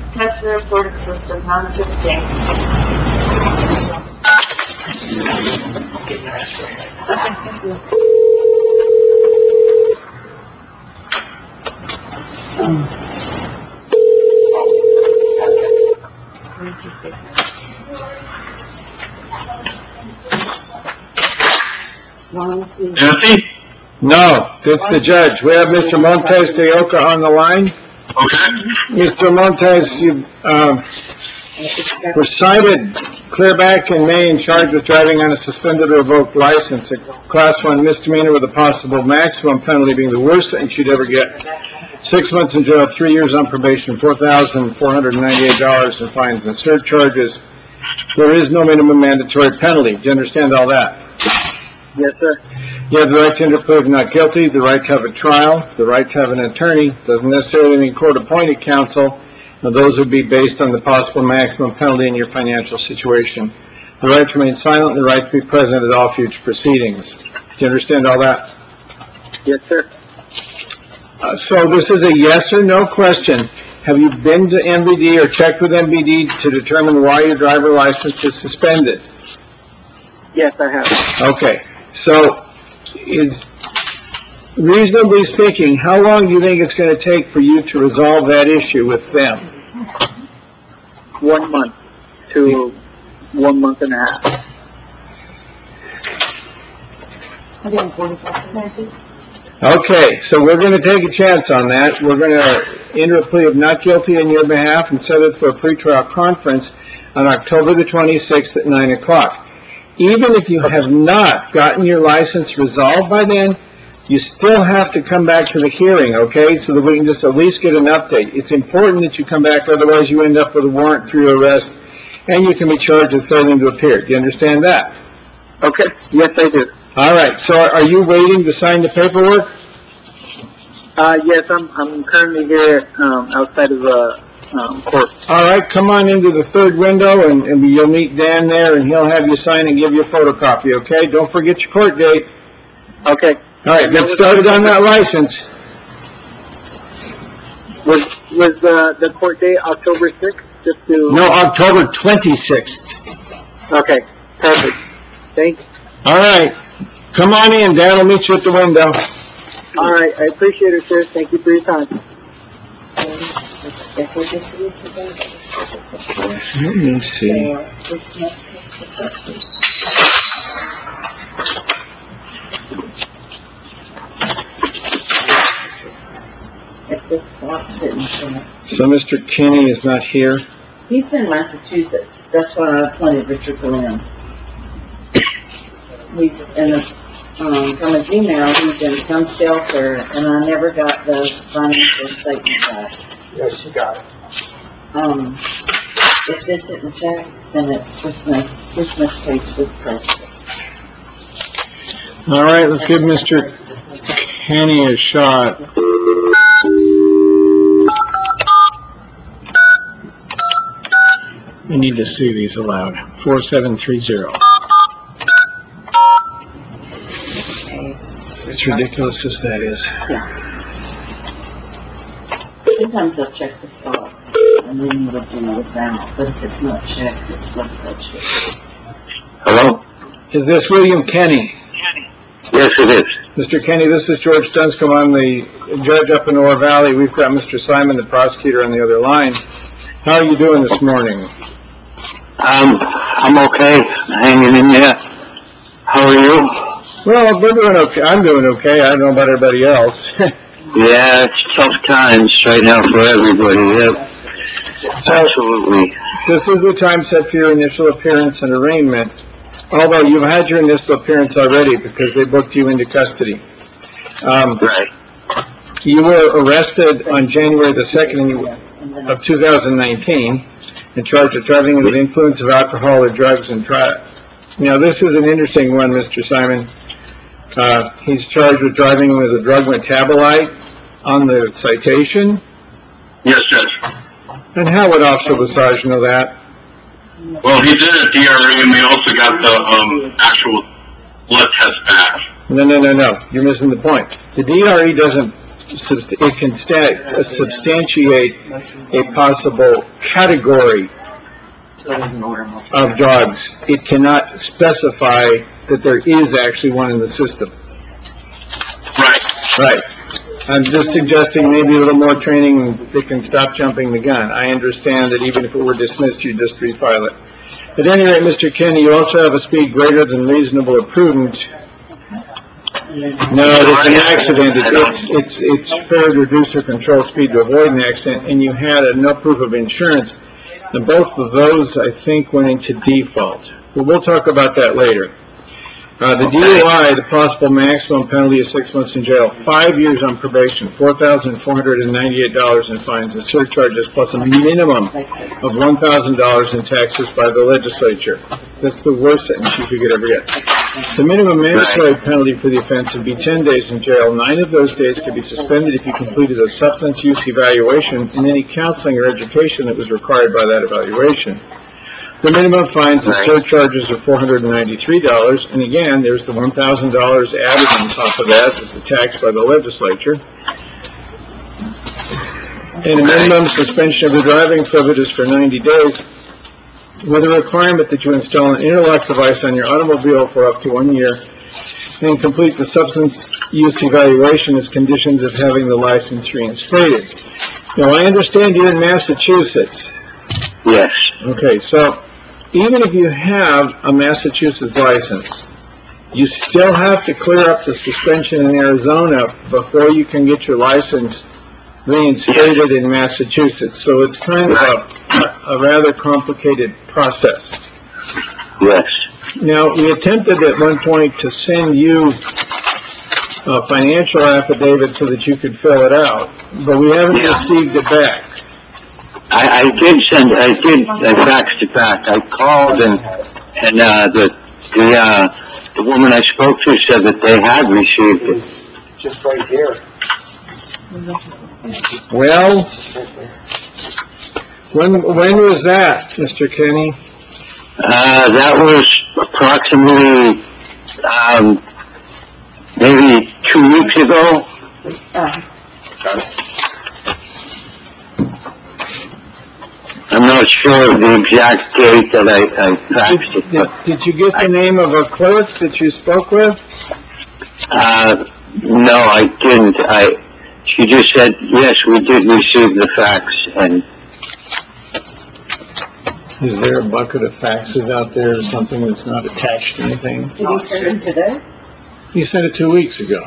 Test the recording system, 9:15. Jesse? No, it's the judge. We have Mr. Montes de Oca on the line. Okay. Mr. Montes, you were cited clear back in May and charged with driving on a suspended or revoked license, a Class 1 misdemeanor with a possible maximum penalty being the worst sentence you'd ever get. 6 months in jail, 3 years on probation, $4,498 in fines and surcharges. There is no minimum mandatory penalty. Do you understand all that? Yes, sir. You have the right to interplead not guilty, the right to have a trial, the right to have an attorney. Doesn't necessarily mean court-appointed counsel. Now, those would be based on the possible maximum penalty in your financial situation. The right to remain silent and the right to be present at all future proceedings. Do you understand all that? Yes, sir. So this is a yes or no question. Have you been to MVD or checked with MVD to determine why your driver license is suspended? Yes, I have. Okay. So, reasonably speaking, how long do you think it's going to take for you to resolve that issue with them? 1 month to 1 month and a half. Okay, so we're going to take a chance on that. We're going to enter a plea of not guilty on your behalf and set it for a pretrial conference on October the 26th at 9 o'clock. Even if you have not gotten your license resolved by then, you still have to come back to the hearing, okay, so that we can just at least get an update. It's important that you come back, otherwise you end up with a warrant for your arrest, and you can be charged with failing to appear. Do you understand that? Okay. Yes, I do. All right, so are you waiting to sign the paperwork? Yes, I'm currently here outside of court. All right, come on into the third window, and you'll meet Dan there, and he'll have you sign and give you a photocopy, okay? Don't forget your court date. Okay. All right, get started on that license. Was the court date October 6th? Just to... No, October 26th. Okay, perfect. Thanks. All right, come on in. Dan will meet you at the window. All right, I appreciate it, sir. Thank you for your time. Let me see. So Mr. Kinney is not here? He's in Massachusetts. That's why I appointed Richard Graham. He's in the, from his email, he's in some shelter, and I never got the financial statement back. Yes, you got it. If this isn't checked, then it's Christmas case with prejudice. All right, let's give Mr. Kinney a shot. We need to see these aloud. 4730. It's ridiculous as that is. Yeah. Sometimes I'll check the stocks, and then we'll do without, but if it's not checked, it's with prejudice. Hello? Is this William Kenny? Yes, it is. Mr. Kenny, this is George Dunscombe. I'm the judge up in Ore Valley. We've got Mr. Simon, the prosecutor, on the other line. How are you doing this morning? I'm okay. Hanging in there. How are you? Well, we're doing okay. I'm doing okay. I don't know about everybody else. Yeah, it's tough times right now for everybody. Yeah. Absolutely. This is the time set for your initial appearance and arraignment, although you've had your initial appearance already because they booked you into custody. Right. You were arrested on January the 2nd of 2019 and charged with driving under the influence of alcohol or drugs and drugs. Now, this is an interesting one, Mr. Simon. He's charged with driving with a drug metabolite on the citation. Yes, Judge. And how would Officer Lesage know that? Well, he did a DRE, and we also got the actual blood test back. No. You're missing the point. The DRE doesn't substantiate a possible category of dogs. It cannot specify that there is actually one in the system. Right. I'm just suggesting maybe a little more training that can stop jumping the gun. I understand that even if it were dismissed, you'd just refile it. At any rate, Mr. Kenny, you also have a speed greater than reasonable or prudent. No, it's an accident. It's fair to reduce or control speed to avoid an accident, and you had no proof of insurance. And both of those, I think, went into default. But we'll talk about that later. The DUI, the possible maximum penalty is 6 months in jail, 5 years on probation, $4,498 in fines and surcharges, plus a minimum of $1,000 in taxes by the legislature. That's the worst sentence you could ever get. The minimum mandatory penalty for the offense would be 10 days in jail. 9 of those days could be suspended if you completed a substance use evaluation and any counseling or education that was required by that evaluation. The minimum fines and surcharges are $493, and again, there's the $1,000 added on top of that. It's a tax by the legislature. And a minimum suspension of the driving privilege is for 90 days, with a requirement that you install an interlock device on your automobile for up to 1 year, and complete the substance use evaluation as conditions of having the license reinstated. Now, I understand you're in Massachusetts. Yes. Okay, so even if you have a Massachusetts license, you still have to clear up the suspension in Arizona before you can get your license reinstated in Massachusetts. So it's kind of a rather complicated process. Yes. Now, we attempted at one point to send you a financial affidavit so that you could fill it out, but we haven't received it back. I faxed it back. I called and the woman I spoke to said that they had received it. Just right here. Well, when was that, Mr. Kenny? That was approximately, maybe 2 weeks ago. I'm not sure of the exact date that I faxed it. Did you get the name of a clerk that you spoke with? No, I didn't. She just said, yes, we did receive the fax. And is there a bucket of faxes out there or something that's not attached to anything? Did you send it today? You sent it 2 weeks ago.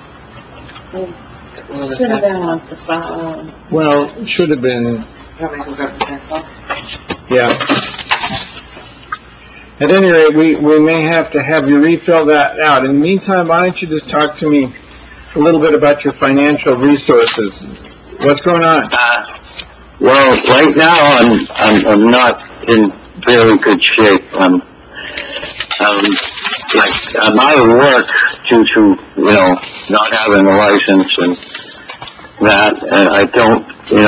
Should have been on the file. Well, it should have been. Yeah. At any rate, we may have to have you refill that out. In the meantime, why don't you just talk to me a little bit about your financial resources? What's going on? Well, right now I'm not in very good shape. I'm out of work due to not having a license and that, and I don't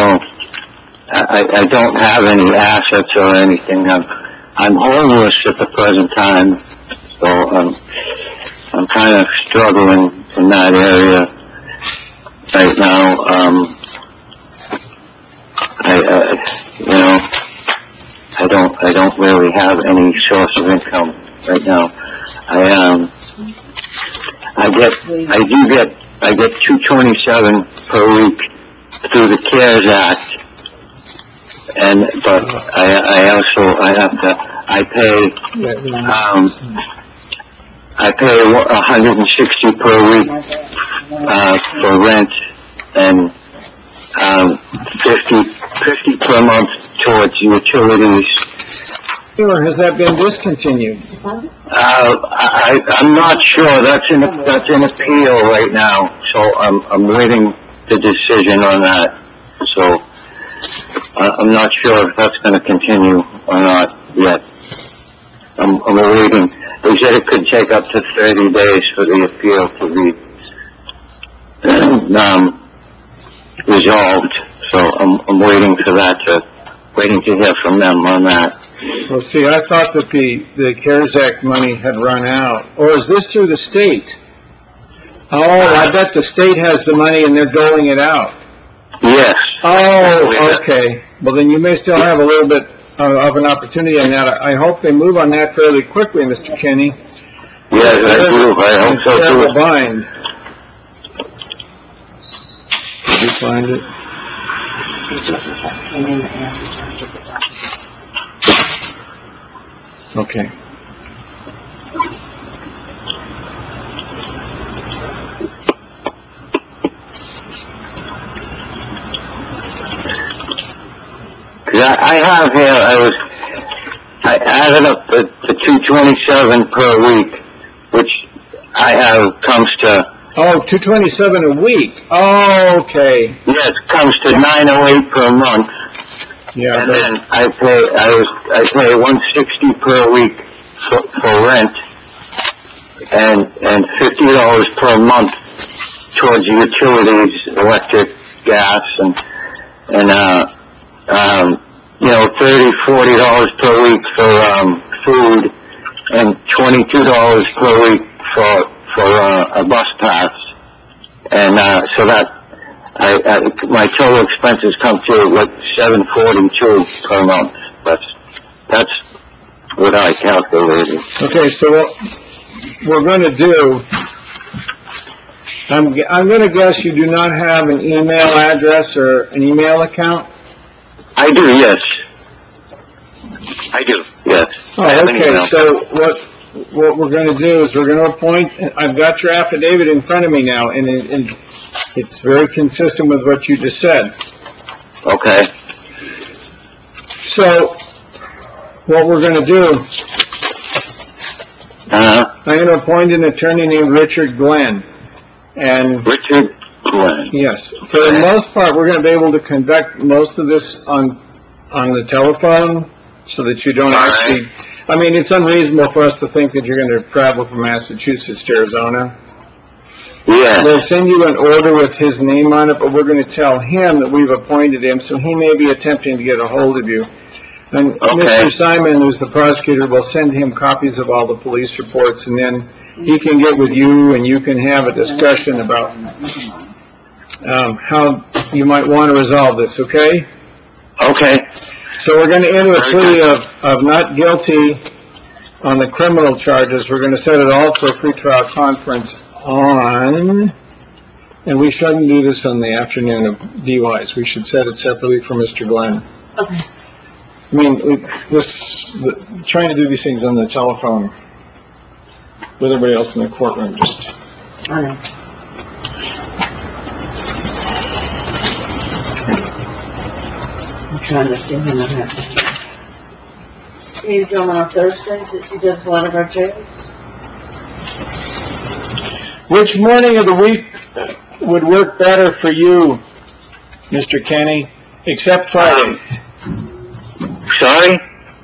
I don't have any assets or anything. I'm homeless at the present time, so I'm kind of struggling in that area right now. I don't really have any source of income right now. I get $227 per week through the CARES Act. But I pay $160 per week for rent and $50 per month towards utilities. Or has that been discontinued? I'm not sure. That's in appeal right now, so I'm waiting the decision on that. So I'm not sure if that's going to continue or not yet. I'm waiting. They said it could take up to 30 days for the appeal to be resolved. So I'm waiting for that waiting to hear from them on that. Well, see, I thought that the CARES Act money had run out. Or is this through the state? Oh, I bet the state has the money and they're doling it out. Yes. Oh, okay. Well, then you may still have a little bit of an opportunity on that. I hope they move on that fairly quickly, Mr. Kenny. Yes, I do. I hope so Terrible too. bind. Did you find it? Came in and answered the doctor. Okay. I have here, I added up the $227 per week, which I have comes to, Oh, $227 a week. Oh, okay. yes, comes to $908 per month. Yeah, And but, then I pay $160 per week for rent and $50 per month towards utilities, electric, gas, and $30, $40 per week for food, and $22 per week for a bus pass. And so that my total expenses come to like $742 per month. That's what I calculated. okay, so what we're going to do, I'm going to guess you do not have an email address or an email account? I do, yes. I do, yes. I have Oh, an okay, email. so what we're going to do is we're going to appoint, I've got your affidavit in front of me now, and it's very consistent with what you just said. Okay. So, what we're going to do, I'm going to appoint an attorney named Richard Glenn. And, Richard Glenn. yes, for the most part, we're going to be able to conduct most of this on the telephone, so that you don't actually, I mean, it's unreasonable for us to think that you're going to travel from Massachusetts to Arizona. Yeah. We'll send you an order with his name on it, but we're going to tell him that we've appointed him, so he may be attempting to get a hold of you. And Mr. Simon, who's the prosecutor, will send him copies of all the police reports, and then he can get with you, and you can have a discussion about how you might want to resolve this, okay? Okay. So we're going to enter a plea of not guilty on the criminal charges. We're going to set it all for a pretrial conference on, and we shouldn't do this on the afternoon of DUIs. We should set it separately for Mr. Glenn. Okay. I mean, trying to do these things on the telephone with everybody else in the courtroom, just... I know. I'm trying to see him. He's going on Thursdays that she does a lot of our jails. Which morning of the week would work better for you, Mr. Kenny, except Friday? Sorry?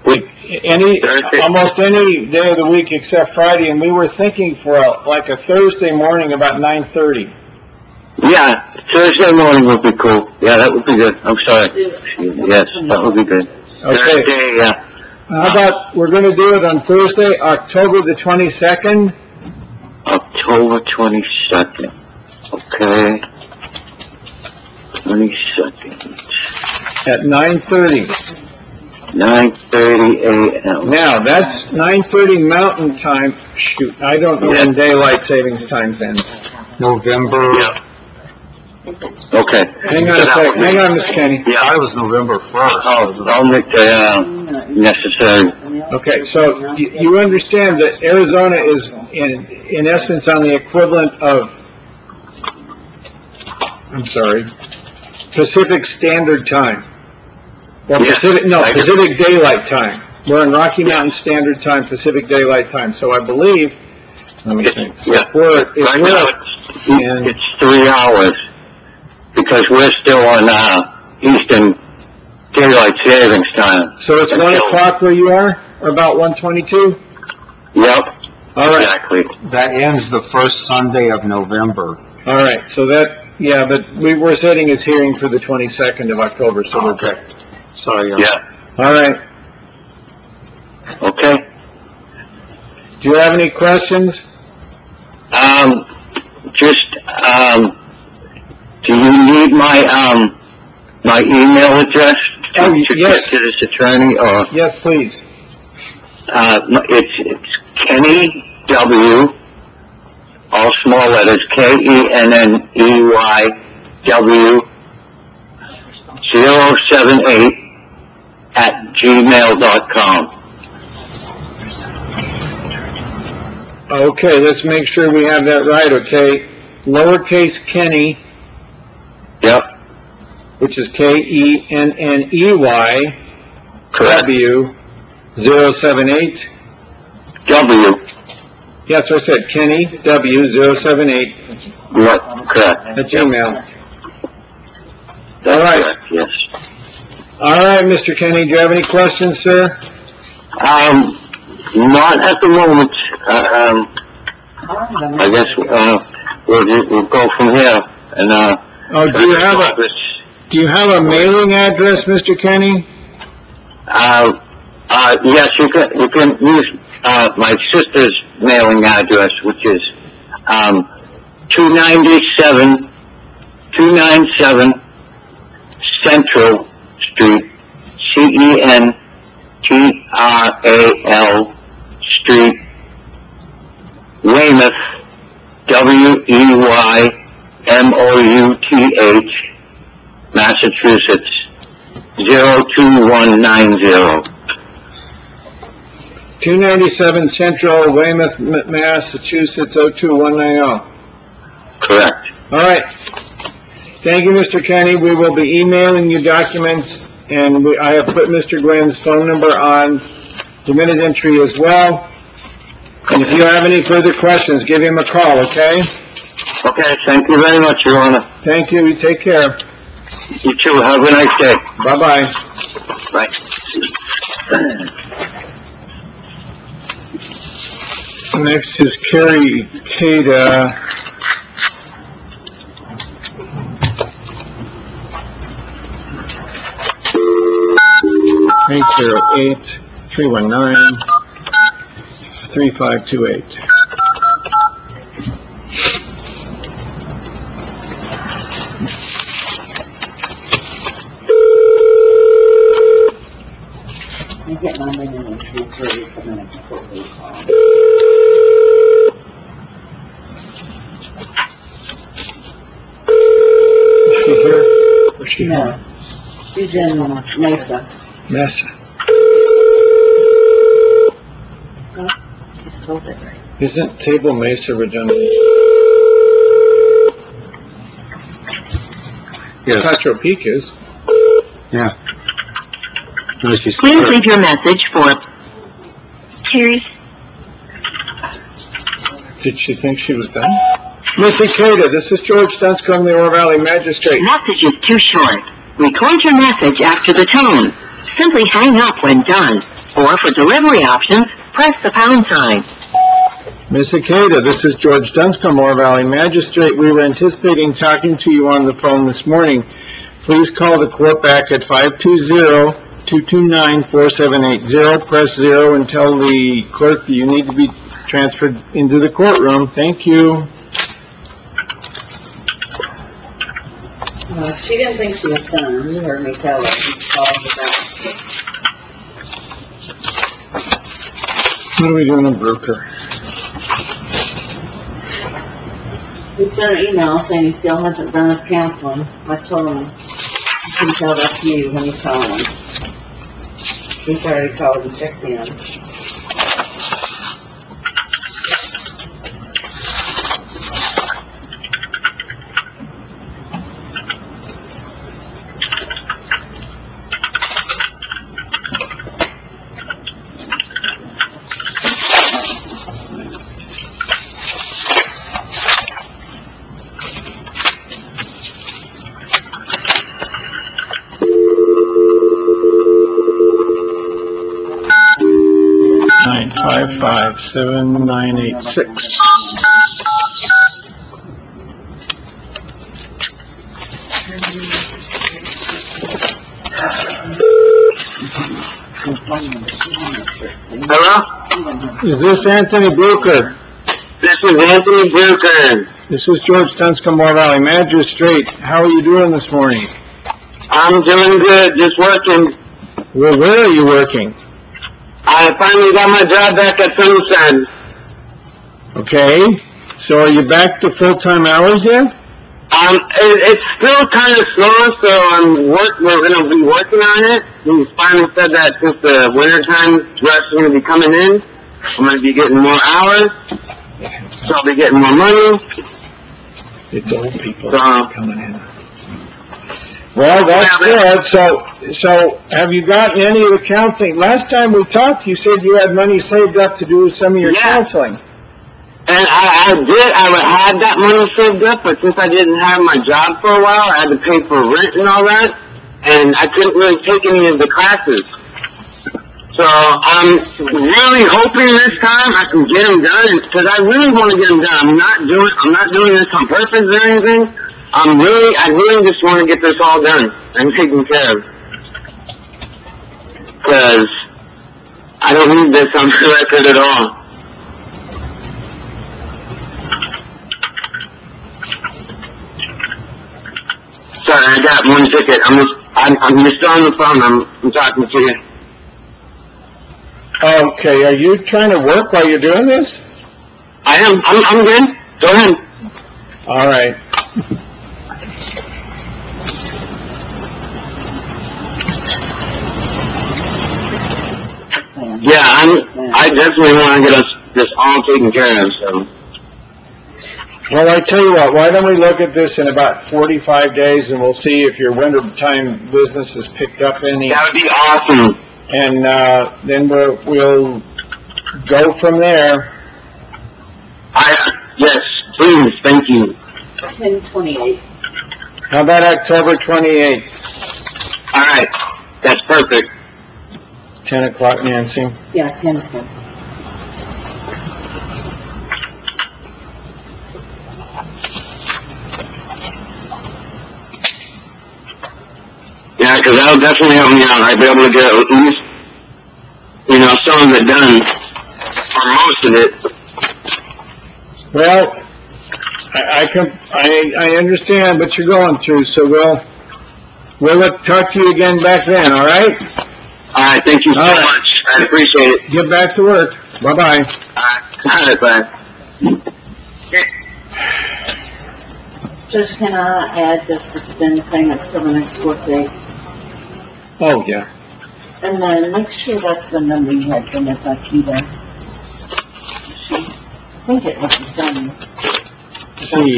Almost any day of the week except Friday, and we were thinking for a Thursday morning about 9:30. Yeah, Thursday morning would be cool. Yeah, that would be good. I'm sorry. Yes, that would be good. Okay. Thursday, yeah. How about, we're going to do it on Thursday, October the 22nd? October 22nd. Okay. 22nd. At 9:30. 9:30 a.m. Now, that's 9:30 Mountain Time. Shoot, I don't know when daylight savings times end. November. Yeah. Okay. Hang on a second. Hang on, Mr. Kenny. Yeah. I was November 1st. I'll make the necessary. Okay, so you understand that Arizona is in essence on the equivalent of, Pacific Standard Time. Or Pacific Daylight Time. We're in Rocky Mountain Standard Time, Pacific Daylight Time. So I believe, let me think. So Yeah. right now, it's 3 hours because we're still on Eastern Daylight Savings Time. so it's 1 o'clock where you are, or about 1:22? Yep. All right. Exactly. That ends the first Sunday of November. All right, so but we were setting his hearing for the 22nd of October, so we're good. Sorry. Yeah. All right. Okay. Do you have any questions? Just my email address Oh, to yes. get to this attorney, or, Yes, please. it's Kenny W., all small letters, KENNEYW 078 @gmail.com. Okay, let's make sure we have that right, okay? Lowercase Kenny, Yep, which is KENNEY, correct. W, 078. W, Yeah, that's what I said, Kenny, W, 078, yep, correct. at Gmail. That's All right. correct, yes. All right, Mr. Kenny, do you have any questions, sir? Not at the moment. I guess, we'll go from here, and, Oh, do you have a mailing address, Mr. Kenny? yes, you can use, my sister's mailing address, which is, 297 Central Street, CENTRAL Street, Weymouth, WEYMOUTH, Massachusetts, 02190. 297 Central, Weymouth, Massachusetts, 02190. Correct. All right. Thank you, Mr. Kenny. We will be emailing you documents, and I have put Mr. Gwynn's phone number on the minute entry as well. And if you have any further questions, give him a call, okay? Okay, thank you very much, Your Honor. Thank you. You take care. You too. Have a nice day. Bye-bye. Bye. Next is Carrie Cada. Eight 319-3528. I get my minute and transfer it to the next court date. Is she here? Or is she No, home? she's in Mesa. Mesa. She spelled it right. Isn't Table Mesa redundant? Yes, Petro Peak is. yeah. No, she's Please leave your message for Terry. Did she think she was done? Miss Ikeda, this is George Dunscombe, the Ore Valley Magistrate. Message is too short. Record your message after the tone. Simply hang up when done. Or for delivery options, press the pound sign. Miss Ikeda, this is George Dunscombe, Ore Valley Magistrate. We were anticipating talking to you on the phone this morning. Please call the court back at 520-229-4780. Press 0 and tell the clerk that you need to be transferred into the courtroom. Thank you. Well, she didn't think she was done. You heard me tell her. She called her back. What are we doing in Brooker? He sent an email saying he still hasn't done his counseling. I told him, you can tell that's you when you call him. He's already called and checked in. Nine 557-986. Hello? Is this Anthony Brooker? This is Anthony Brooker. This is George Dunscombe, Ore Valley Magistrate. How are you doing this morning? I'm doing good, just working. Well, where are you working? I finally got my job back at Sunshine. Okay. So are you back to full-time hours yet? It's still kind of slow, so we're gonna be working on it. He finally said that since the wintertime rush is gonna be coming in, I'm gonna be getting more hours, so I'll be getting more money. It's old people So, coming in. Well, that's good. So have you gotten any of the counseling? Last time we talked, you said you had money saved up to do some of your counseling. And I had that money saved up, but since I didn't have my job for a while, I had to pay for rent and all that, and I couldn't really take any of the classes. So I'm really hoping this time I can get them done, because I really want to get them done. I'm not doing this on purpose or anything. I really just want to get this all done and taken care of. Because I don't need this on the record at all. Sorry, I got one ticket. I'm just on the phone. I'm talking to you. Okay, are you trying to work while you're doing this? I am. I'm good. Go ahead. All right. Yeah, I definitely want to get this all taken care of, so. Well, I tell you what, why don't we look at this in about 45 days, and we'll see if your wintertime business has picked up any. That would be awesome. And then we'll go from there. Yes, please, thank you. 10/28. How about October 28th? All right, that's perfect. 10 o'clock, Nancy? Yeah, 10/10. Yeah, because that'll definitely help me out. I'd be able to get at least, some of it done, or most of it. Well, I understand what you're going through, so we'll talk to you again back then, all right? All right, thank you so much. I appreciate it. Get back to work. Bye-bye. All right, bye. Judge, can I add the suspend payments to the next court date? Oh, yeah. And then make sure that's the number you had from Ms. Akita. I think it was done. See,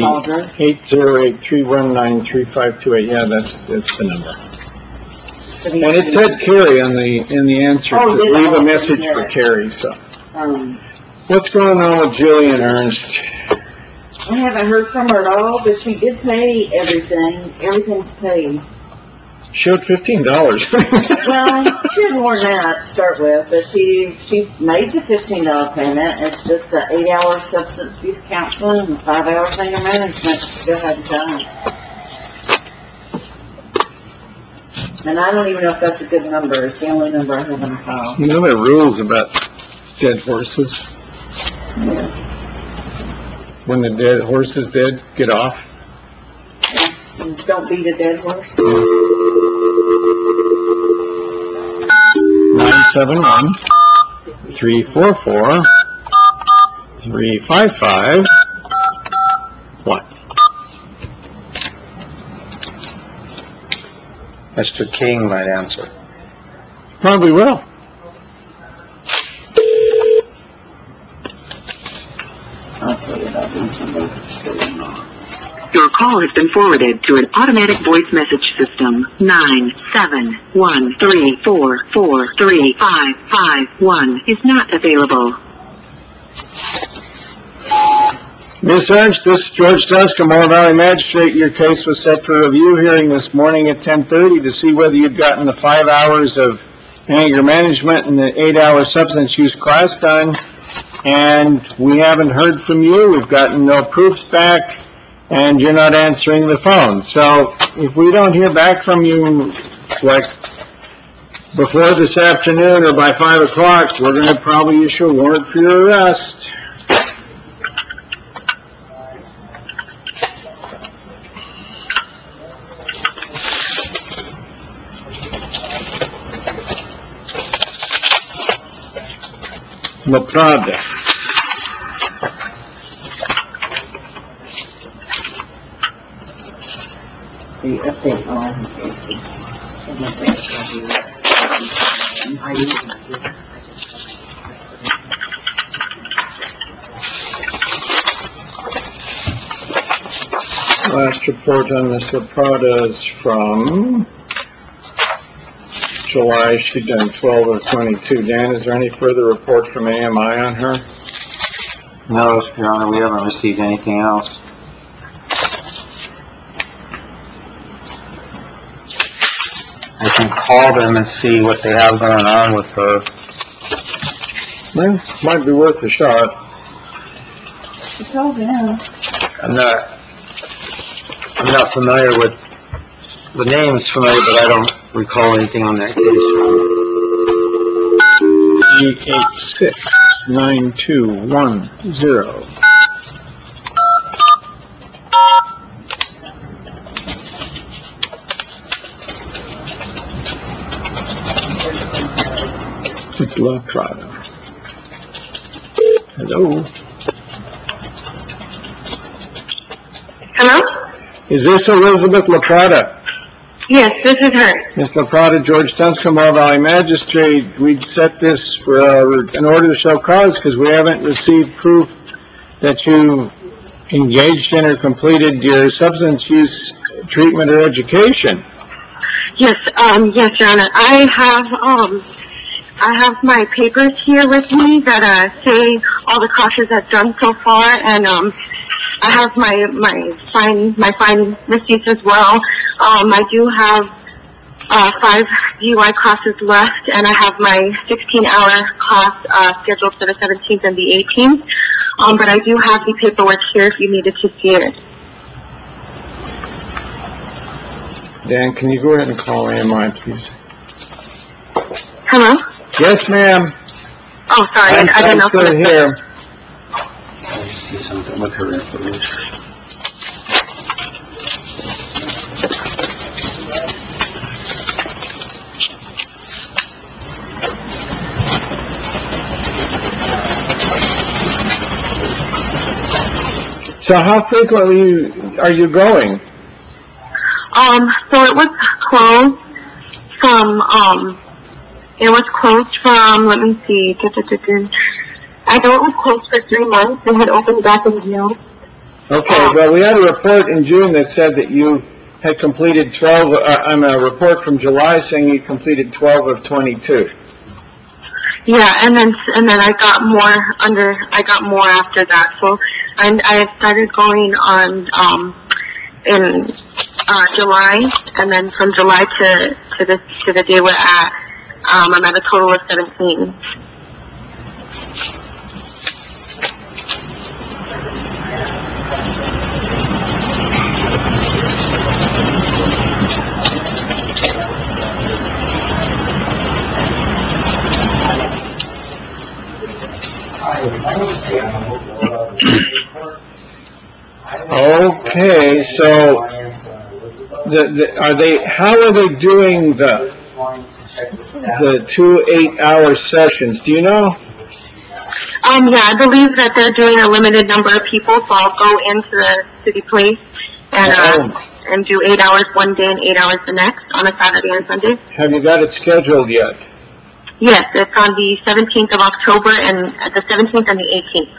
808-319-3528. Yeah, that's the number. And it said Carrie in the answer. Oh, to did leave a it? message Yeah. for Carrie. So, what's going on with Julie and Ernst? I haven't heard from her at all, but she did pay everything. Everything's paid. Showed $15. Well, she had more than that to start with, but she made the $15 payment. It's just the 8-hour substance abuse counseling and 5-hour anger management still hadn't done. And I don't even know if that's a good number. It's the only number I have on the file. You know the rules about dead horses? When the dead horse is dead, get off. Don't beat a dead horse. 971-344-355-1. Mr. King might answer. Probably will. I'll tell you about these numbers. Your call has been forwarded to an automatic voice message system. 971-344-3551 is not available. Ms. Ernst, this is George Dusker, Moore Valley Magistrate. Your case was set for review hearing this morning at 10:30 to see whether you'd gotten the 5 hours of anger management and the 8-hour substance use class done. And we haven't heard from you. We've gotten no proofs back, and you're not answering the phone. So if we don't hear back from you, like before this afternoon or by 5 o'clock, we're going to probably issue a warrant for your arrest. Laprada. The update on Last report on Ms. Laprada is from July. She'd done 12 of 22. Dan, is there any further report from AMI on her? No, Your Honor, we haven't received anything else. I can call them and see what they have going on with her. Well, might be worth a shot. she told him. I'm not familiar with, the name's familiar, but I don't recall anything on that case. 386-9210. It's Laprada. Hello? Hello? Is this Elizabeth Laprada? Yes, this is her. Ms. Laprada, George Dunscombe, Valley Magistrate, we'd set this for an order to show cause because we haven't received proof that you engaged in or completed your substance use treatment or education. Yes, yes, Your Honor. I have my papers here with me that say all the classes I've done so far, and I have my fine receipts as well. I do have 5 DUI classes left, and I have my 16-hour class scheduled for the 17th and the 18th. But I do have the paperwork here if you needed to see it. Dan, can you go ahead and call AMI, please? Hello? Yes, ma'am. Oh, sorry, I didn't know. I'm still here. Let me see something with her information. So how frequently are you going? So it was closed from, let me see, I know it was closed for 3 months and had opened back in June. Okay, well, we had a report in June that said that you had completed 12, a report from July saying you completed 12 of 22. Yeah, and then I got more after that. So I started going on in July, and then from July to the day we're at, I'm at a total of 17. Okay, so how are they doing the 2 8-hour sessions? Do you know? Yeah, I believe that they're doing a limited number of people, so I'll go into the city place and do 8 hours one day and 8 hours the next on a Saturday and Sunday. Have you got it scheduled yet? Yes, it's on the 17th of October and the 17th and the 18th.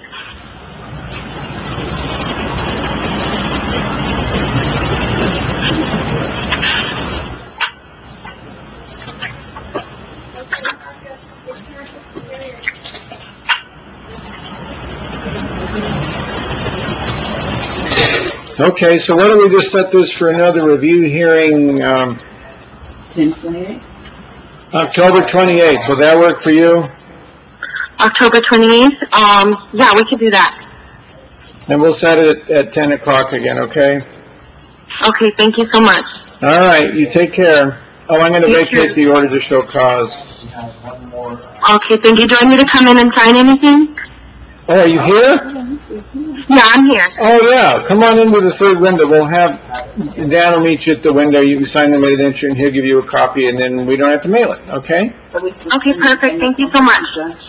Okay, so why don't we just set this for another review hearing, 10/28? October 28th. Will that work for you? October 28th? Yeah, we can do that. And we'll set it at 10 o'clock again, okay? Okay, thank you so much. All right, you take care. Oh, I'm going to Thank vacate you. the order to show cause. Okay, thank you. Do I need to come in and sign anything? Oh, are you here? Yeah, I'm here. Oh, yeah, come on into the third window. We'll have, Dan will meet you at the window. You can sign the mid-indenture and he'll give you a copy and then we don't have to mail it, okay? Okay, perfect. Thank you so much.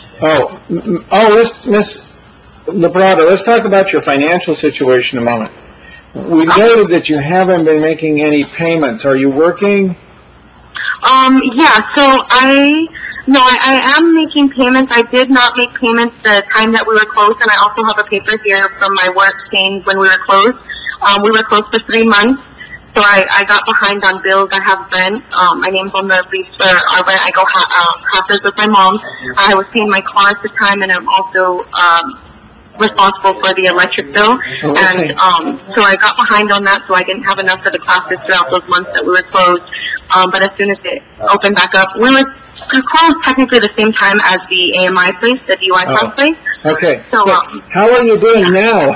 Miss Labrada, let's talk about your financial situation a moment. We noted that you haven't been making any payments. Are you working? Yeah, so I am making payments. I did not make payments the time that we were closed, and I also have a paper here from my work saying when we were closed. We were closed for 3 months, so I got behind on bills. I have rent. My name's on the lease for our rent. I go half with my mom. I was paying my car at the time, and I'm also responsible for the electric bill. Okay. And so I got behind on that, so I didn't have enough for the classes throughout those months that we were closed. But as soon as it opened back up, we were closed technically the same time as the AMI place, the DUI class place. Okay. So, how are you doing now?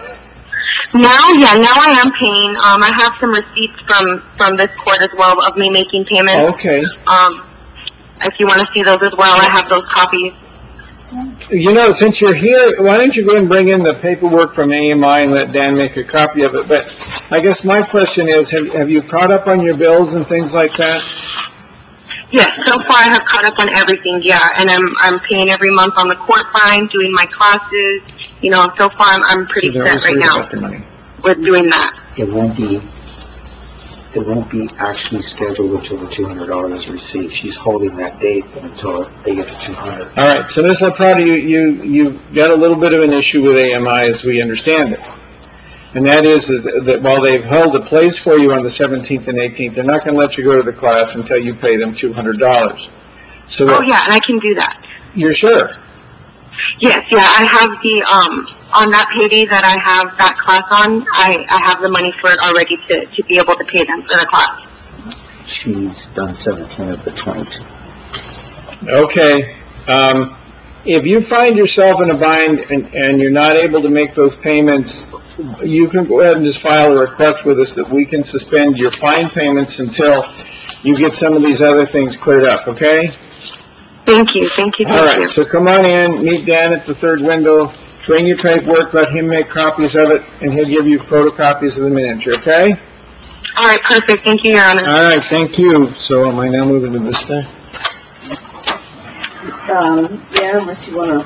now I am paying. I have some receipts from this court as well of me making payments. Okay. If you want to see those as well, I have those copies. You know, since you're here, why don't you go and bring in the paperwork from AMI and let Dan make a copy of it? But I guess my question is, have you caught up on your bills and things like that? Yes, so far I have caught up on everything, yeah, and I'm paying every month on the court fine, doing my classes, you know, so far I'm pretty set right now with doing that. It won't be actually scheduled until the $200 is received. She's holding that date until they get the $200. All right, so Ms. Laprada, you got a little bit of an issue with AMI as we understand it. And that is that while they've held a place for you on the 17th and 18th, they're not going to let you go to the class until you pay them $200. So yeah, and I can do that. You're sure? Yes, yeah, I have the, on that payday that I have that class on, I have the money for it already to be able to pay them for the class. She's done 17 of the 22. Okay. If you find yourself in a bind and you're not able to make those payments, you can go ahead and just file a request with us that we can suspend your fine payments until you get some of these other things cleared up, okay? Thank you. All right, so come on in, meet Dan at the third window, bring your paperwork, let him make copies of it, and he'll give you photocopies of the miniature, okay? All right, perfect. Thank you, Your Honor. All right, thank you. So am I now moving to this thing? Yeah, unless you wanna,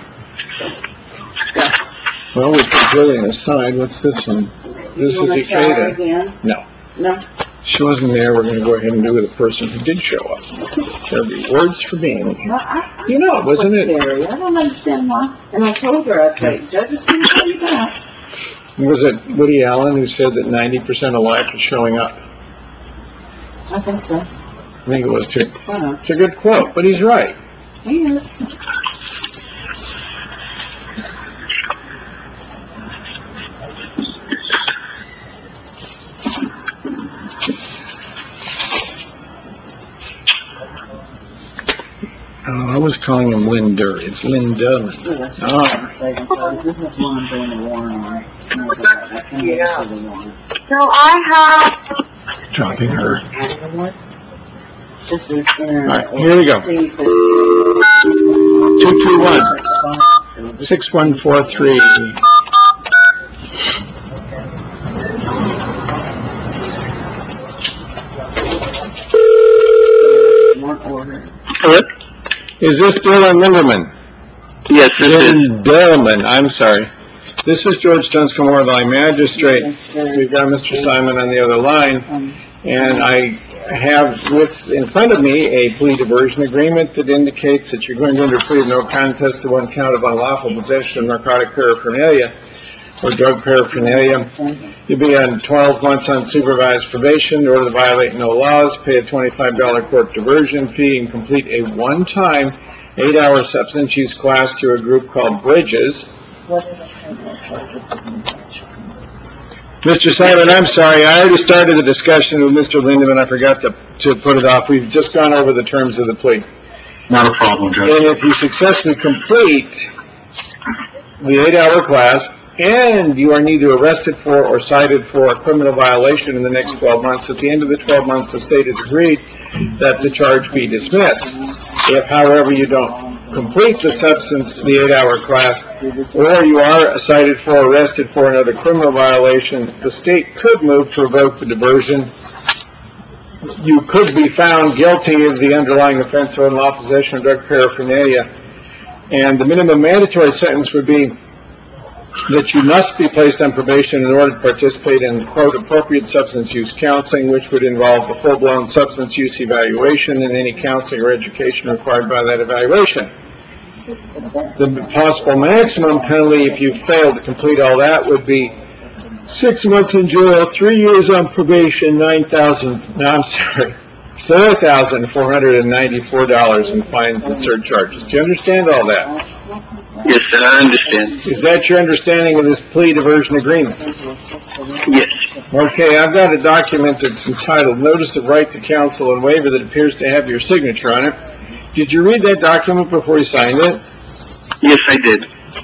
Well, we're completely aside. What's this one? This you is wanna try her Ikeda. again? No. No? She wasn't there. We're going to go ahead and do with the person who did show up. There'll be words for being. Well, You know, wasn't it? Terry, I don't understand why. And I told her, I said, judges can tell you that. Was it Woody Allen who said that 90% of life is showing up? I think so. I think it was too. Uh-huh. It's a good quote, but he's right. He is. Oh, I was calling him Linder. It's Linda. This Oh. is one I'm doing the warrant on. I can't get to the warrant. So I have... Talking her. This is All right, here we go. 221-6143. Hello? Is this Dylan Linderman? Yes, this is. Dylan, I'm sorry. This is George Dunscombe Valley Magistrate. We've got Mr. Simon on the other line, and I have in front of me a plea diversion agreement that indicates that you're going to enter a plea of no contest to one count of unlawful possession of narcotic paraphernalia or drug paraphernalia. You'll be on 12 months unsupervised probation in order to violate no laws, pay a $25 court diversion fee, and complete a one-time 8-hour substance use class through a group called Bridges. Mr. Simon, I'm sorry. I already started the discussion with Mr. Lindeman. I forgot to put it off. We've just gone over the terms of the plea. Not a problem, Judge. And if you successfully complete the 8-hour class, and you are neither arrested for or cited for a criminal violation in the next 12 months, at the end of the 12 months, the state has agreed that the charge be dismissed. If, however, you don't complete the 8-hour class, or you are cited for, arrested for another criminal violation, the state could move to revoke the diversion. You could be found guilty of the underlying offense of unlawful possession of drug paraphernalia, and the minimum mandatory sentence would be that you must be placed on probation in order to participate in, quote, appropriate substance use counseling, which would involve the full-blown substance use evaluation and any counseling or education required by that evaluation. The possible maximum penalty, if you fail to complete all that, would be 6 months in jail, 3 years on probation, $4,494 in fines and surcharges. Do you understand all that? Yes, sir, I understand. Is that your understanding of this plea diversion agreement? Yes. Okay, I've got a document that's entitled Notice of Right to Counsel and Waiver that appears to have your signature on it. Did you read that document before you signed it? Yes, I did.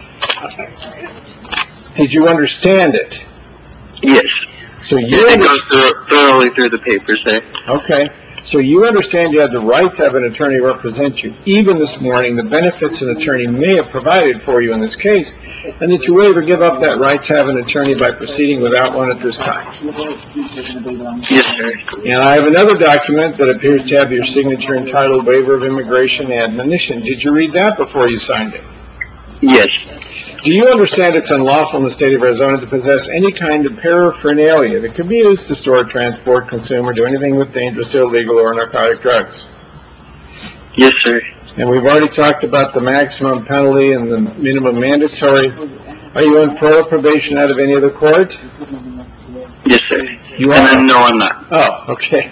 Did you understand it? Yes. So you It goes thoroughly through the papers there. Okay. So you understand you have the right to have an attorney represent you. Even this morning, the benefits an attorney may have provided for you in this case, and that you waive or give up that right to have an attorney by proceeding without one at this time. Yes, sir. And I have another document that appears to have your signature entitled Waiver of Immigration Admonition. Did you read that before you signed it? Yes. Do you understand it's unlawful in the state of Arizona to possess any kind of paraphernalia that could be used to store, transport, consume, or do anything with dangerous, illegal, or narcotic drugs? Yes, sir. And we've already talked about the maximum penalty and the minimum mandatory. Are you on parole or probation out of any other court? Yes, sir. You are? No, I'm not. Oh, okay.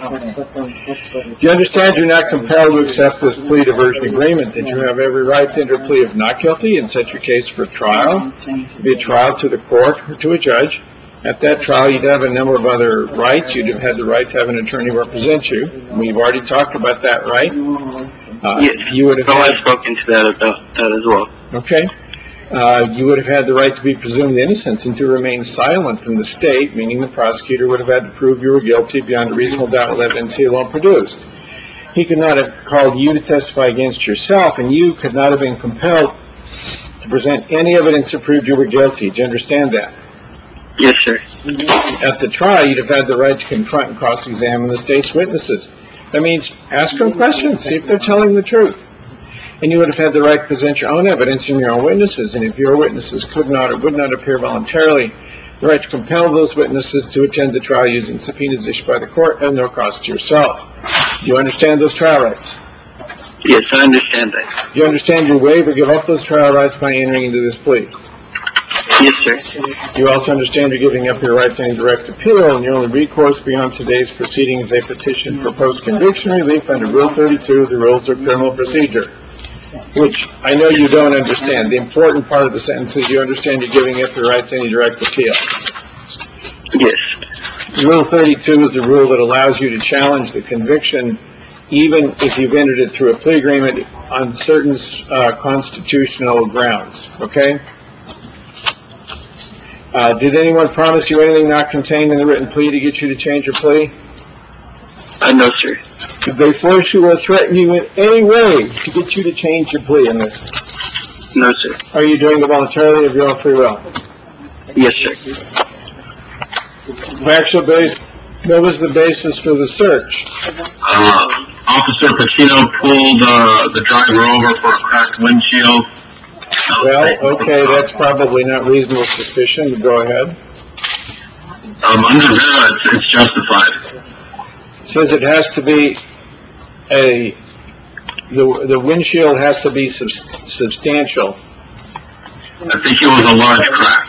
Do you understand you're not compelled to accept this plea diversion agreement, that you have every right to enter a plea of not guilty and set your case for trial? It'd be a trial to the court or to a judge. At that trial, you'd have a number of other rights. You'd have had the right to have an attorney represent you. We've already talked about that, right? Yes. You would have I've spoken to that about that as well. Okay. You would have had the right to be presumed innocent and to remain silent in the state, meaning the prosecutor would have had to prove you were guilty beyond a reasonable doubt with evidence he alone produced. He could not have called you to testify against yourself, and you could not have been compelled to present any evidence that proved you were guilty. Do you understand that? Yes, sir. At the trial, you'd have had the right to confront and cross-examine the state's witnesses. That means ask them questions, see if they're telling the truth. And you would have had the right to present your own evidence and your own witnesses, and if your witnesses could not or would not appear voluntarily, the right to compel those witnesses to attend the trial using subpoenas issued by the court at no cost to yourself. Do you understand those trial rights? Yes, I understand that. Do you understand your waive or give up those trial rights by entering into this plea? Yes, sir. Do you also understand you're giving up your right to any direct appeal, and your only recourse beyond today's proceeding is a petition for post-conviction relief under Rule 32 of the Rules of Criminal Procedure? Which I know you don't understand. The important part of the sentence is you understand you're giving up your right to any direct appeal. Yes. Rule 32 is the rule that allows you to challenge the conviction even if you've entered it through a plea agreement on certain constitutional grounds. Okay? Did anyone promise you anything not contained in the written plea to get you to change your plea? No, sir. Did they force you or threaten you in any way to get you to change your plea in this? No, sir. Are you doing it voluntarily of your own free will? Yes, sir. Factual base, what was the basis for the search? Officer Pacino pulled the driver over for a cracked windshield. Well, okay, that's probably not reasonable suspicion, but go ahead. Under Vera, it's justified. It says it has to be the windshield has to be substantial. I think it was a large crack.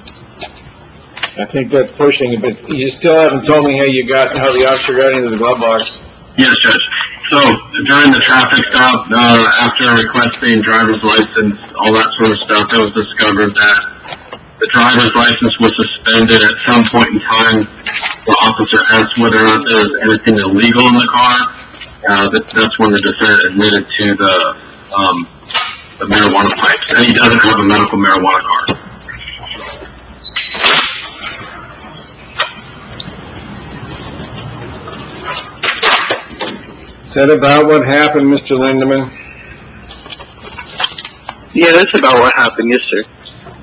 I think that's pushing it, but you still haven't told me how the officer got into the glove box. Yes, Judge. So, during the traffic stop, after requesting driver's license, all that sort of stuff, it was discovered that the driver's license was suspended at some point in time. The officer asked whether or not there was anything illegal in the car. That's when the defendant admitted to the marijuana pipes. And he doesn't have a medical marijuana card. Is that about what happened, Mr. Lindeman? Yeah, that's about what happened, yes, sir.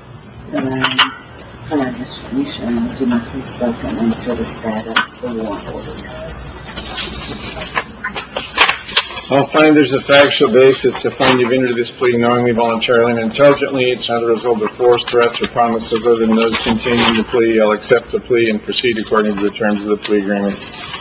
Plan distribution, do not be spoken until the status of the warrant order. I'll find there's a factual basis to find you've entered this plea knowingly, voluntarily, and intelligently. It's not a result of force, threats, or promises other than those contained in the plea. I'll accept the plea and proceed according to the terms of the plea agreement.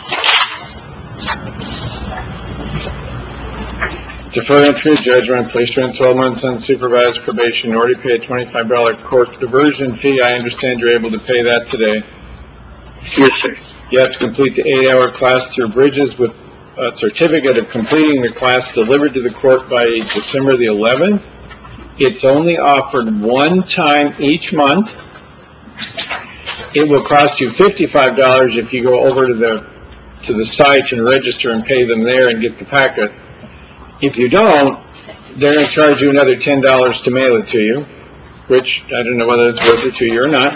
Defer entry of judgment, place you on 12 months unsupervised probation, or to pay a $25 court diversion fee. I understand you're able to pay that today. Yes, sir. You have to complete the 8-hour class through Bridges with a certificate of completing the class delivered to the court by December the 11th. It's only offered one time each month. It will cost you $55 if you go over to the site and register and pay them there and get the packet. If you don't, they're going to charge you another $10 to mail it to you, which I don't know whether it's worth it to you or not.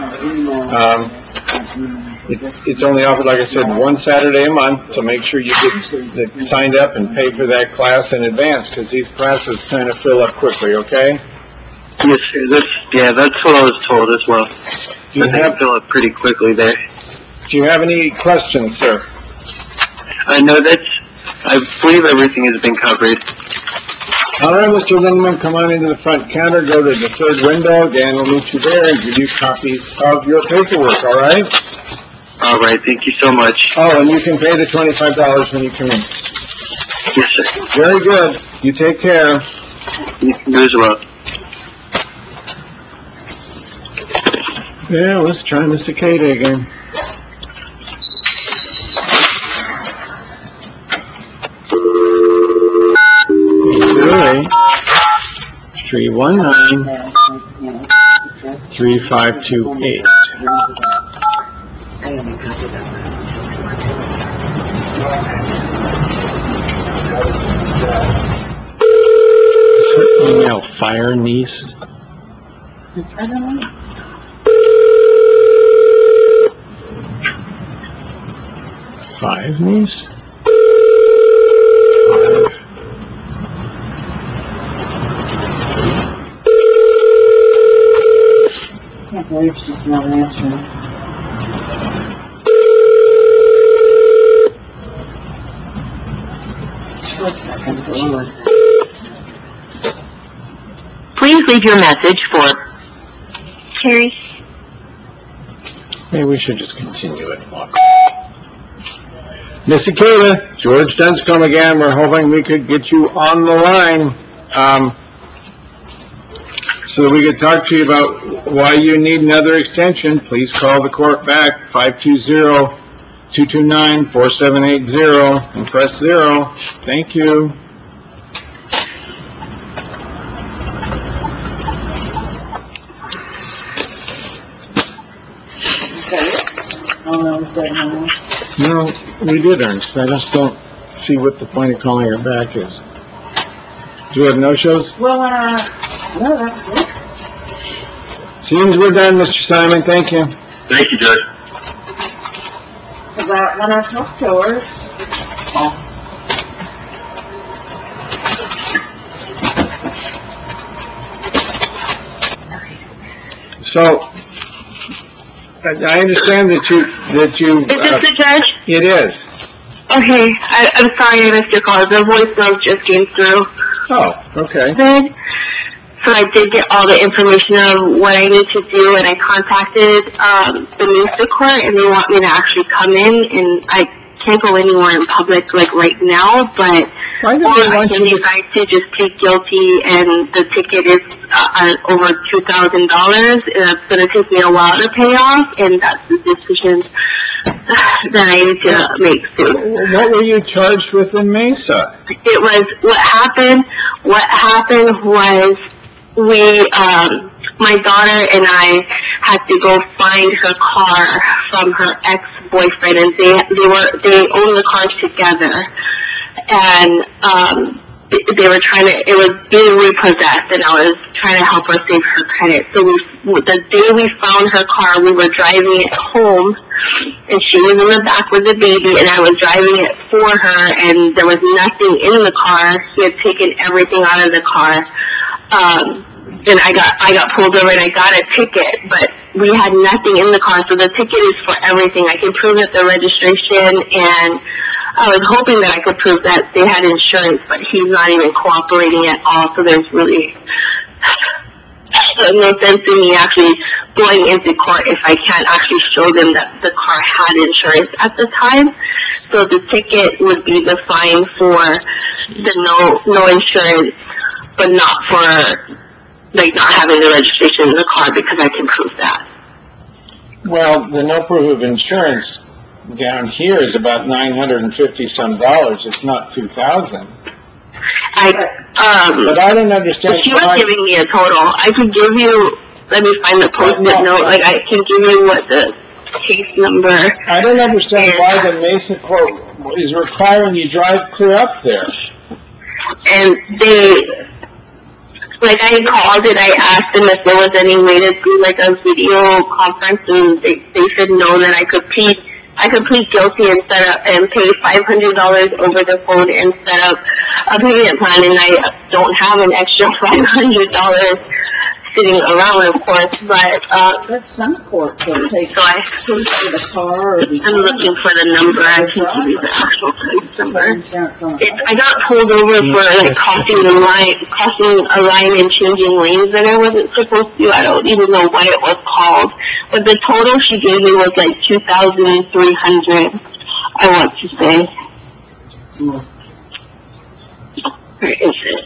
It's only offered, like I said, one Saturday a month, so make sure you get signed up and pay for that class in advance, because these classes kind of fill up quickly, okay? Yes, sir. That's what I was told as well. Do They fill up pretty quickly there. you have any questions, sir? I believe everything has been covered. All right, Mr. Lindman, come on into the front counter, go to the third window. Dan will meet you there and give you copies of your paperwork, all right? All right, thank you so much. Oh, and you can pay the $25 when you come in. Yes, sir. Very good. You take care. You as well. Yeah, let's try Miss Cicada again. Eight 319 3528. Is her email fire niece? I don't know. Five niece? Five. I can't believe she's not answering. Please leave your message for Terry. Maybe we should just continue it. Miss Cicada, George Dunscombe again. We're hoping we could get you on the line so that we could talk to you about why you need another extension. Please call the court back, 520-229-4780, and press 0. Thank you. No, we did, Ernest. I just don't see what the point of calling her back is. Do we have no-shows? Well, no, that's it. Seems we're done, Mr. Simon. Thank you. Thank you, Judge. About when I talked to her, So, I understand that you. Is this the judge? It is. Okay, I'm sorry I missed your call. The voicemail just came through. Oh, okay. Good. So I did get all the information of what I need to do, and I contacted the municipal court, and they want me to actually come in, and I can't go anywhere in public like right now, but Why do they want you to? decide to just plead guilty, and the ticket is over $2,000, and it's going to take me a while to pay off, and that's the decision that I need to make soon. What were you charged with in Mesa? It was, what happened was my daughter and I had to go find her car from her ex-boyfriend, and they owned the cars together, and they were it was being repossessed, and I was trying to help her save her credit. So the day we found her car, we were driving it home, and she was in the back with the baby, and I was driving it for her, and there was nothing in the car. He had taken everything out of the car. and I got pulled over and I got a ticket, but we had nothing in the car, so the ticket is for everything. I can prove that the registration, and I was hoping that I could prove that they had insurance, but he's not even cooperating at all, so there's really no sense in me actually going into court if I can't actually show them that the car had insurance at the time. So the ticket would be the fine for the no insurance, but not for like not having the registration in the car, because I can prove that. Well, the no proof of insurance down here is about $950 some. It's not $2,000. But I don't understand. She was giving me a total. I can give you. Let me find the post-it note. Like I can give you what the case number. I don't understand why the Mason Court is requiring you drive clear up there. And I called and I asked them if there was any way to do like a video conference, and they said no, that I could plead guilty and set up and pay $500 over the phone and set up a payment plan, and I don't have an extra $500 sitting around, of course, But some courts will take so I proof of the car or the I'm looking for the number. I can give you the actual plate number. insurance on the I got pulled over for like crossing a line and changing lanes that I wasn't supposed to. I don't even know what it was called, but the total she gave me was like $2,300. I want to say. Where is it?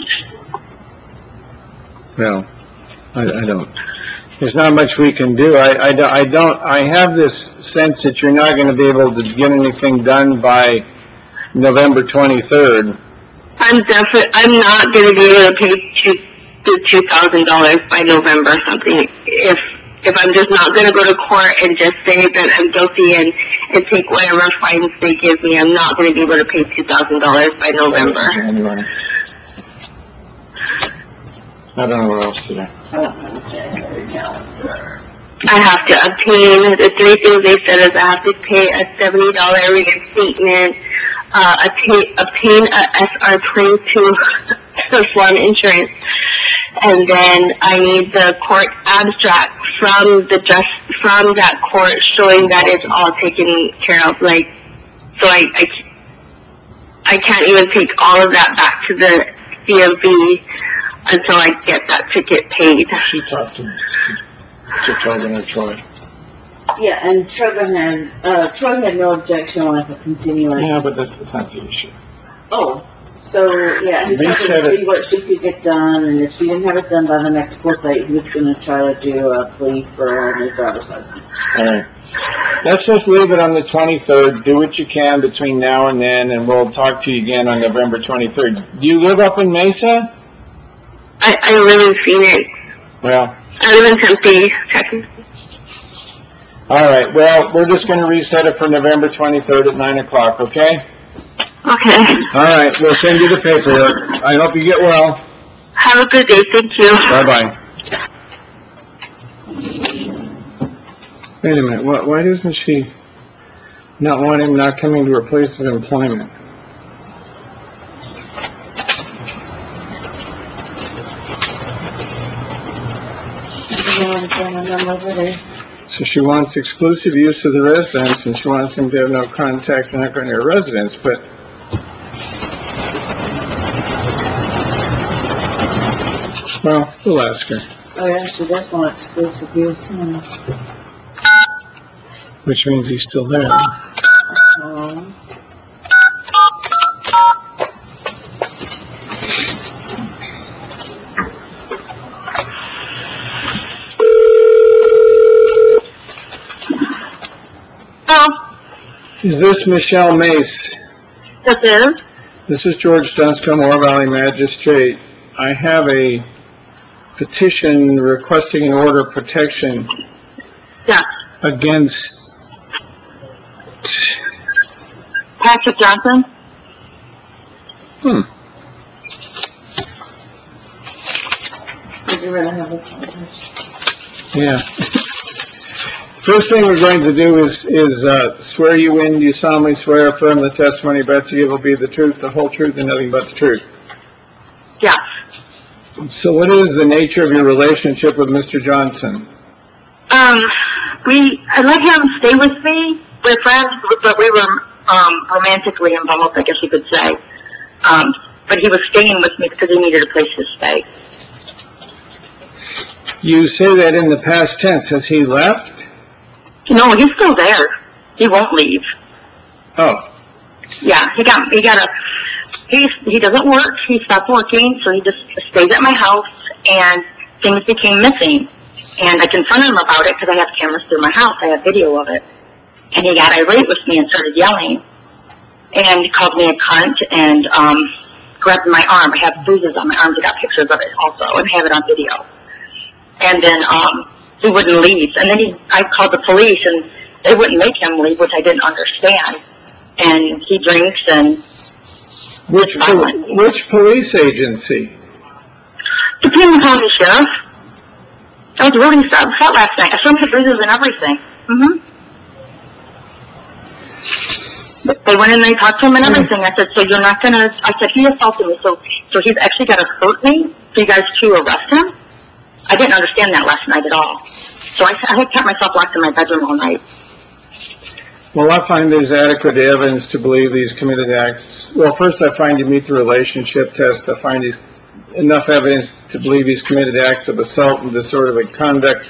Well, I don't. There's not much we can do. I have this sense that you're not going to be able to get anything done by November 23rd. I'm not going to be able to pay the $2,000 by November something. If I'm just not going to go to court and just say that I'm guilty and take whatever fines they give me, I'm not going to be able to pay $2,000 by November. January. I don't know what else to do. I have to obtain, the three things they said is I have to pay a $70 reinstatement, obtain a SR22 form insurance, and then I need the court abstract from that court showing that it's all taken care of. Like, so I can't even take all of that back to the DMV until I get that ticket paid. She talked to Tobin or Troy. Yeah, and Troy had no objection on it continuing. Yeah, but that's not the issue. Oh, so yeah, he tried to see what she could get done, and if she didn't have it done by the next court date, he was going to try to do a plea for a new driver's license. All right. Let's just leave it on the 23rd. Do what you can between now and then, and we'll talk to you again on November 23rd. Do you live up in Mesa? I live in Phoenix. Well. I live in Tempe, Texas. All right. Well, we're just going to reset it for November 23rd at 9 o'clock, okay? Okay. All right. We'll send you the paperwork. I hope you get well. Have a good day. Thank you. Bye-bye. Wait a minute. Why doesn't she not want him not coming to her place of employment? So she wants exclusive use of the residence, and she wants him to have no contact or not going to her residence, but well, we'll ask her. Oh yeah, she does want exclusive use. Which means he's still there. Is this Michelle Mace? This is? This is George Dunscombe, Oro Valley Magistrate. I have a petition requesting an order of protection against Patrick Johnson? Would you rather have this one? Yeah. First thing we're going to do is swear you in. You solemnly swear affirm the testimony about to give will be the truth, the whole truth, and nothing but the truth. Yeah. So what is the nature of your relationship with Mr. Johnson? I let him stay with me. We're friends, but we were, romantically involved, I guess you could say. But he was staying with me because he needed a place to stay. You say that in the past tense. Has he left? No, he's still there. He won't leave. Oh, Yeah, he doesn't work. He stopped working, so he just stays at my house, and things became missing. And I confronted him about it because I have cameras through my house. I have video of it. And he got irate with me and started yelling. And he called me a cunt and grabbed my arm. I have bruises on my arms. I got pictures of it also and have it on video. And then he wouldn't leave. And then I called the police, and they wouldn't make him leave, which I didn't understand. And he drinks and which police agency? the Pima County Sheriff. I was really upset last night. I showed him the bruises and everything. They went in and they talked to him and everything. I said, so you're not gonna, I said, he assaulted me, so he's actually gonna hurt me for you guys to arrest him? I didn't understand that last night at all. So I had kept myself locked in my bedroom all night. Well, I find there's adequate evidence to believe he's committed acts. Well, first I find you meet the relationship test. I find he's enough evidence to believe he's committed acts of assault and disorderly conduct.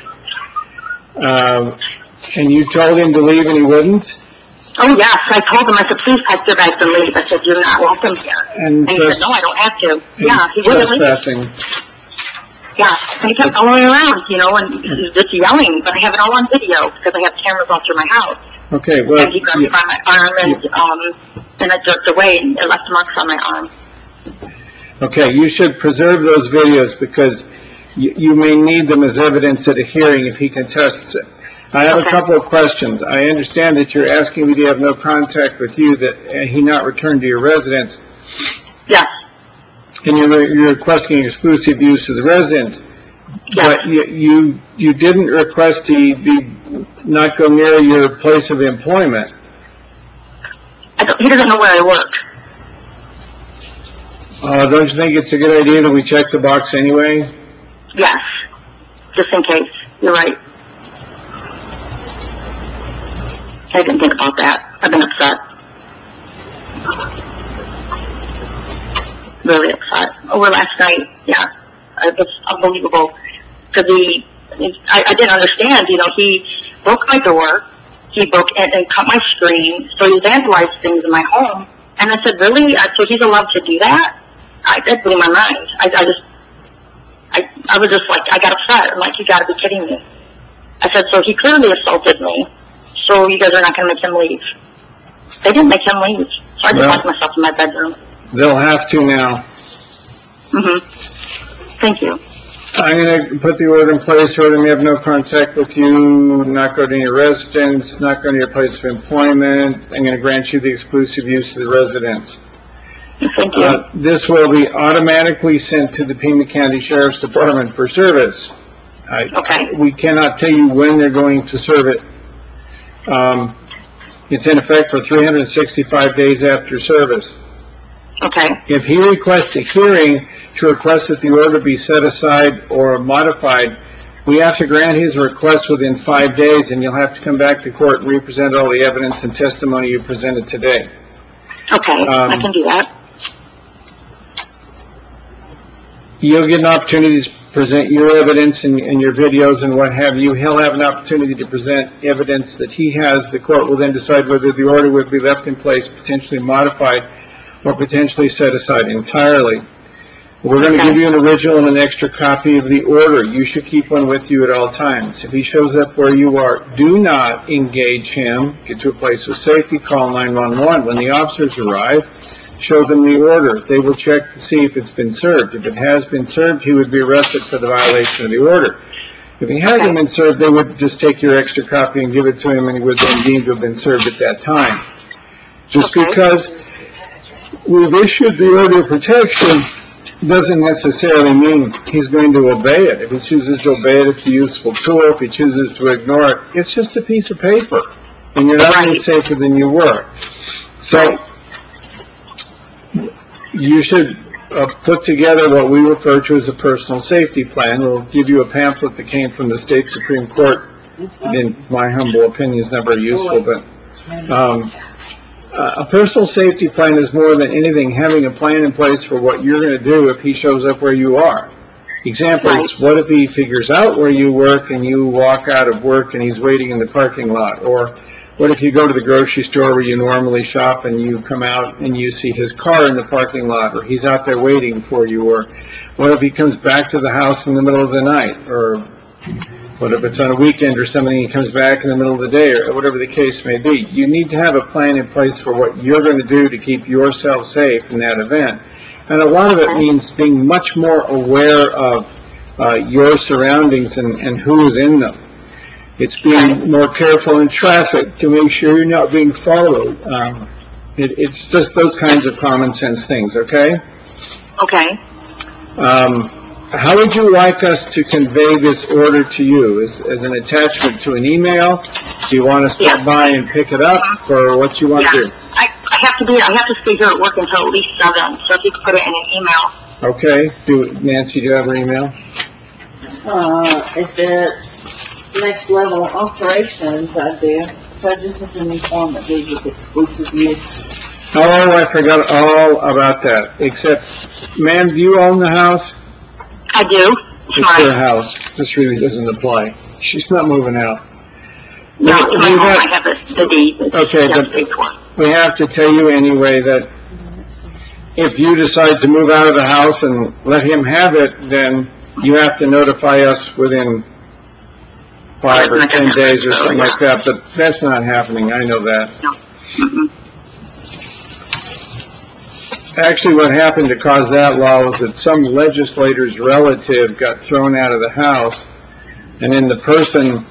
And you told him to leave and he wouldn't? Oh, yes. I told him, I said, please pack your bags and leave. I said, you're not welcome here. And he said, no, I don't have to. Yeah, he wouldn't leave. Yeah, and he kept following around, and just yelling, but I have it all on video because I have cameras all through my house. Okay, well... And he grabbed me by my arm and I jerked away and it left marks on my arm. Okay, you should preserve those videos because you may need them as evidence at a hearing if he contests it. I have a couple of questions. I understand that you're asking me to have no contact with you, that he not return to your residence. Yes. And you're requesting exclusive use of the residence. Yes. But you didn't request he not go near your place of employment. He doesn't know where I work. Don't you think it's a good idea that we check the box anyway? Yes. Just in case. You're right. I didn't think about that. I've been upset. Really upset. Over last night, yeah. It was unbelievable. Because I didn't understand, he broke my door, he broke and cut my screen, so he vandalized things in my home. And I said, really? So he's allowed to do that? That blew my mind. I was just like, I got upset. I'm like, you gotta be kidding me. I said, so he clearly assaulted me, so you guys are not gonna make him leave. They didn't make him leave. So I just locked myself in my bedroom. They'll have to now. Thank you. I'm going to put the order in place for them to have no contact with you, not go to your residence, not go to your place of employment. I'm going to grant you the exclusive use of the residence. Thank you. This will be automatically sent to the Pima County Sheriff's Department for service. We cannot tell you when they're going to serve it. It's in effect for 365 days after service. Okay. If he requests a hearing to request that the order be set aside or modified, we have to grant his request within 5 days, and you'll have to come back to court and represent all the evidence and testimony you presented today. Okay, I can do that. You'll get an opportunity to present your evidence and your videos and what have you. He'll have an opportunity to present evidence that he has. The court will then decide whether the order would be left in place, potentially modified, or potentially set aside entirely. We're going to give you an original and an extra copy of the order. You should keep one with you at all times. If he shows up where you are, do not engage him. Get to a place of safety, call 911. When the officers arrive, show them the order. They will check to see if it's been served. If it has been served, he would be arrested for the violation of the order. If he hasn't been served, they would just take your extra copy and give it to him, and he would then deemed to have been served at that time. Just because we've issued the order of protection doesn't necessarily mean he's going to obey it. If he chooses to obey it, it's a useful tool. If he chooses to ignore it, it's just a piece of paper, and you're not any safer than you were. So you should put together what we refer to as a personal safety plan. We'll give you a pamphlet that came from the state Supreme Court. In my humble opinion, is never useful, but a personal safety plan is more than anything having a plan in place for what you're going to do if he shows up where you are. Examples, what if he figures out where you work and you walk out of work and he's waiting in the parking lot? Or what if you go to the grocery store where you normally shop and you come out and you see his car in the parking lot, or he's out there waiting for you? Or what if he comes back to the house in the middle of the night? Or what if it's on a weekend or something, he comes back in the middle of the day, or whatever the case may be. You need to have a plan in place for what you're going to do to keep yourself safe in that event. And a lot of it means being much more aware of your surroundings and who is in them. It's being more careful in traffic to make sure you're not being followed. It's just those kinds of common sense things, okay? Okay. How would you like us to convey this order to you? As an attachment to an email? Do you want to stop by and pick it up, or what do you want to do? I have to stay here at work until at least 7, so if you could put it in an email. Okay. Nancy, do you have her email? If it's next level operations, I do. So this is a new form that gives you exclusive use. Oh, I forgot all about that. Except, ma'am, do you own the house? I do. It's her house. This really doesn't apply. She's not moving out. No, it's my home. I have the deed. Okay, but we have to tell you anyway that if you decide to move out of the house and let him have it, then you have to notify us within 5 or 10 days or something like that, but that's not happening. I know that. No. Actually, what happened to cause that law was that some legislator's relative got thrown out of the house, and then the person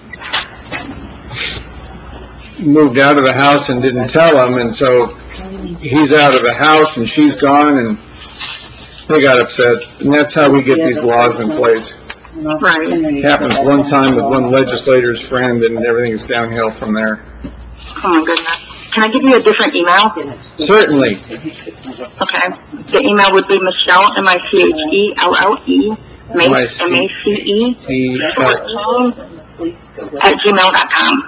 moved out of the house and didn't tell him, and so he's out of the house and she's gone, and they got upset. And that's how we get these laws in place. Right. It happens one time with one legislator's friend, and everything's downhill from there. Oh my goodness. Can I give you a different email? Certainly. Okay. The email would be Michelle, M-I-C-H-E-L-L-E, Mace, M-A-C-E, 14, at gmail.com.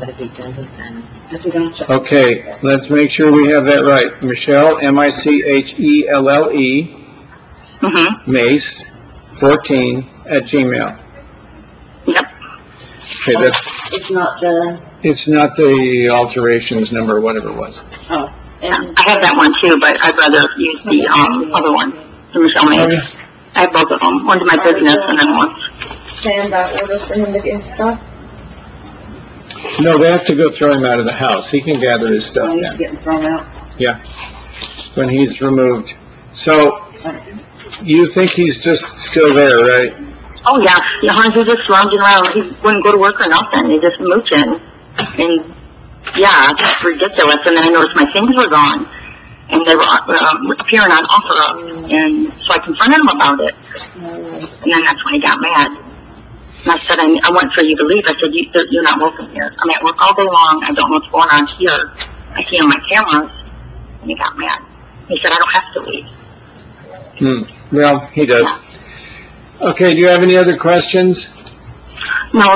Okay, let's make sure we have that right. Michelle, M-I-C-H-E-L-L-E, Mace, 14, at Gmail. Yep. Okay, it's not the alterations number, or whatever it was. Oh. And I have that one too, but I'd rather use the other one, the Michelle Mace. I have both of them. One's my business and then one's... Stand by order for him to get stuff? No, they have to go throw him out of the house. He can gather his stuff He's now. getting thrown out. Yeah, when he's removed. So, you think he's just still there, right? Oh yeah, he's just lounging around. He wouldn't go to work or nothing. He just mooching. And yeah, it's ridiculous. And then I noticed my things were gone. And they were appearing on OfferUp. And so I confronted him about it. And then that's when he got mad. And I said, I want for you to leave. I said, you're not welcome here. I'm at work all day long. I don't know what's going on here. I see on my cameras. And he got mad. He said, I don't have to leave. Well, he does. Yeah. Okay, do you have any other questions? No,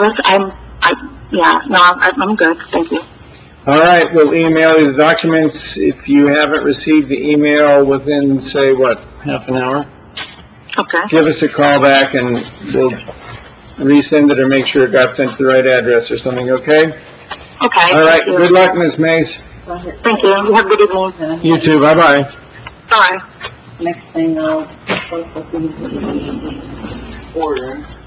I'm good. Thank you. All right, we'll email you the documents if you haven't received the email within, say, half an hour? Okay. Give us a call back and we'll resend it or make sure it got sent to the right address or something, okay? Okay. All right, good luck, Ms. Mace. Thank you. You have a good evening. You too, bye-bye. Bye. Next thing I'll order.